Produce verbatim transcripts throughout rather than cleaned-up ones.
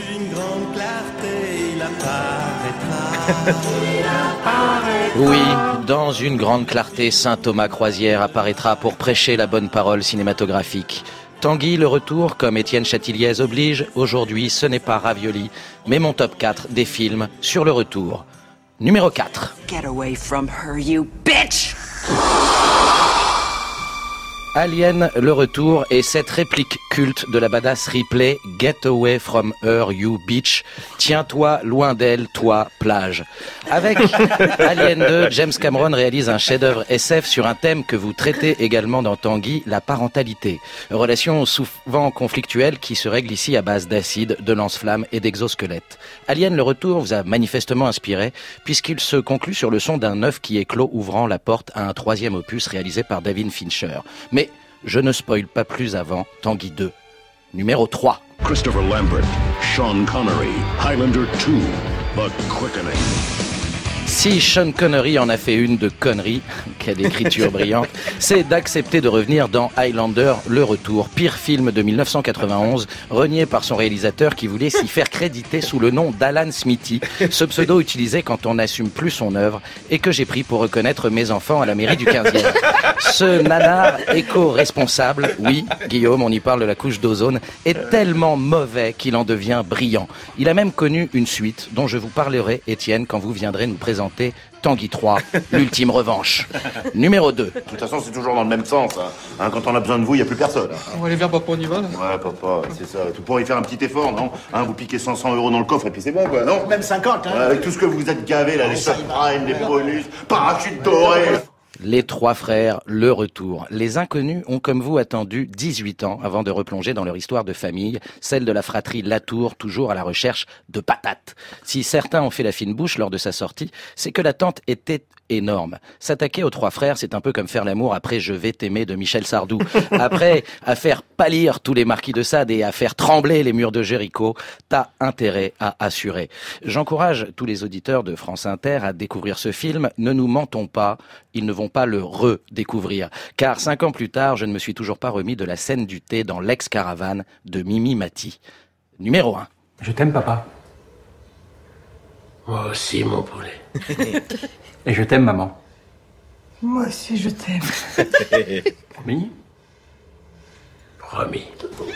une grande clarté, il apparaîtra. Oui, dans une grande clarté, saint Thomas Croisière apparaîtra pour prêcher la bonne parole cinématographique. Tanguy, le retour, comme Étienne Chatiliez oblige, aujourd'hui ce n'est pas Ravioli, mais mon top quatre des films sur le retour. Numéro quatre. Get away from her, you bitch! Alien, le retour, et cette réplique culte de la badass Ripley, Get away from her, you bitch. Tiens-toi loin d'elle, toi, plage. Avec Alien deux, James Cameron réalise un chef-d'œuvre S F sur un thème que vous traitez également dans Tanguy, la parentalité. Relation souvent conflictuelle qui se règle ici à base d'acide, de lance-flammes et d'exosquelettes. Alien, le retour vous a manifestement inspiré, puisqu'il se conclut sur le son d'un œuf qui éclot ouvrant la porte à un troisième opus réalisé par David Fincher. Mais je ne spoil pas plus avant Tanguy deux. Numéro trois. Christopher Lambert, Sean Connery, Highlander deux, The Quickening. Si Sean Connery en a fait une de connerie, quelle écriture brillante, c'est d'accepter de revenir dans Highlander, le retour, pire film de dix-neuf cent quatre-vingt-onze, renié par son réalisateur qui voulait s'y faire créditer sous le nom d'Alan Smithy, ce pseudo utilisé quand on n'assume plus son œuvre et que j'ai pris pour reconnaître mes enfants à la mairie du quinzième. Ce nanar éco-responsable, oui, Guillaume, on y parle de la couche d'ozone, est tellement mauvais qu'il en devient brillant. Il a même connu une suite dont je vous parlerai, Étienne, quand vous viendrez nous présenter Tanguy trois, l'ultime revanche. Numéro deux. De toute façon, c'est toujours dans le même sens. Hein. Hein, quand on a besoin de vous, il n'y a plus personne. Hein. On va aller vers papa, on y va là. Ouais, papa, c'est ça. Tu pourrais y faire un petit effort, non hein, vous piquez cinq cents euros dans le coffre et puis c'est bon, quoi, non? Même cinquante, hein. Ouais, avec tout ce que vous êtes gavés, là, les subprimes, les bonus, parachutes dorés. Les trois frères, le retour. Les inconnus ont comme vous attendu dix-huit ans avant de replonger dans leur histoire de famille, celle de la fratrie Latour, toujours à la recherche de patates. Si certains ont fait la fine bouche lors de sa sortie, c'est que l'attente était énorme. S'attaquer aux trois frères, c'est un peu comme faire l'amour après Je vais t'aimer de Michel Sardou. Après, à faire pâlir tous les marquis de Sade et à faire trembler les murs de Jéricho, t'as intérêt à assurer. J'encourage tous les auditeurs de France Inter à découvrir ce film. Ne nous mentons pas, ils ne vont pas le redécouvrir. Car cinq ans plus tard, je ne me suis toujours pas remis de la scène du thé dans l'ex-caravane de Mimi Mati. Numéro un. Je t'aime, papa. Moi aussi, mon poulet. Et je t'aime, maman. Moi aussi, je t'aime. Promis? Promis.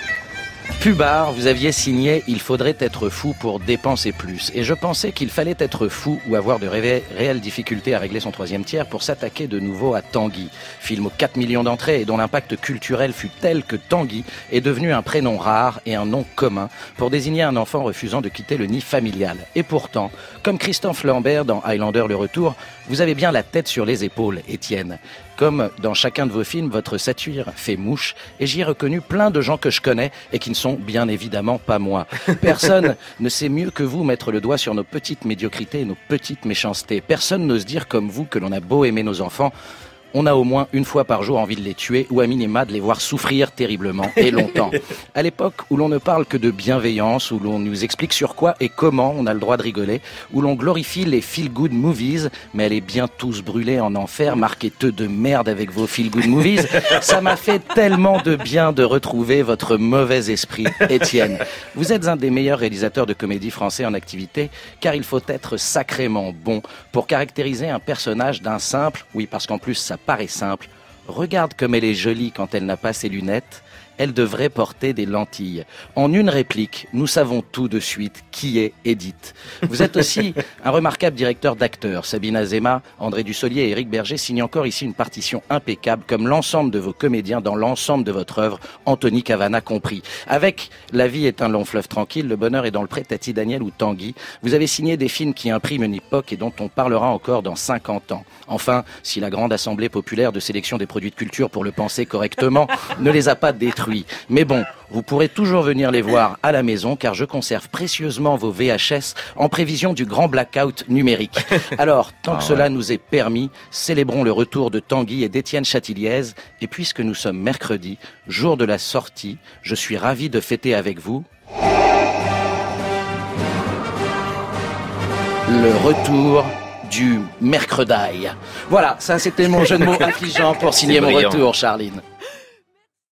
Pubard, vous aviez signé « Il faudrait être fou pour dépenser plus ». Et je pensais qu'il fallait être fou ou avoir de ré- réelles difficultés à régler son troisième tiers pour s'attaquer de nouveau à Tanguy. Film aux quatre millions d'entrées et dont l'impact culturel fut tel que Tanguy est devenu un prénom rare et un nom commun pour désigner un enfant refusant de quitter le nid familial. Et pourtant, comme Christophe Lambert dans Highlander le retour, vous avez bien la tête sur les épaules, Étienne. Comme dans chacun de vos films, votre satire fait mouche et j'y ai reconnu plein de gens que je connais et qui ne sont bien évidemment pas moi. Personne ne sait mieux que vous mettre le doigt sur nos petites médiocrités et nos petites méchancetés. Personne n'ose dire comme vous que l'on a beau aimer nos enfants, on a au moins une fois par jour envie de les tuer ou à minima de les voir souffrir terriblement et longtemps. À l'époque où l'on ne parle que de bienveillance, où l'on nous explique sur quoi et comment on a le droit de rigoler, où l'on glorifie les feel-good movies, mais allez bien tous brûler en enfer, marquez-teux de merde avec vos feel-good movies, ça m'a fait tellement de bien de retrouver votre mauvais esprit, Étienne. Vous êtes un des meilleurs réalisateurs de comédie français en activité, car il faut être sacrément bon pour caractériser un personnage d'un simple, oui parce qu'en plus ça paraît simple, regarde comme elle est jolie quand elle n'a pas ses lunettes, elle devrait porter des lentilles. En une réplique, nous savons tout de suite qui est Edith. Vous êtes aussi un remarquable directeur d'acteurs. Sabine Azéma, André Dussolier et Éric Berger signent encore ici une partition impeccable, comme l'ensemble de vos comédiens dans l'ensemble de votre œuvre, Anthony Cavana compris. Avec La vie est un long fleuve tranquille, Le bonheur est dans le pré, Tati Daniel ou Tanguy, vous avez signé des films qui impriment une époque et dont on parlera encore dans cinquante ans. Enfin, si la grande assemblée populaire de sélection des produits de culture, pour le penser correctement, ne les a pas détruits. Mais bon, vous pourrez toujours venir les voir à la maison car je conserve précieusement vos V H S en prévision du grand blackout numérique. Alors, tant que ah, cela ouais. nous est permis, célébrons le retour de Tanguy et d'Étienne Chatiliez. Et puisque nous sommes mercredi, jour de la sortie, je suis ravi de fêter avec vous le retour du mercredi. Voilà, ça c'était mon jeu de mots affligeant pour signer mon retour, Charline.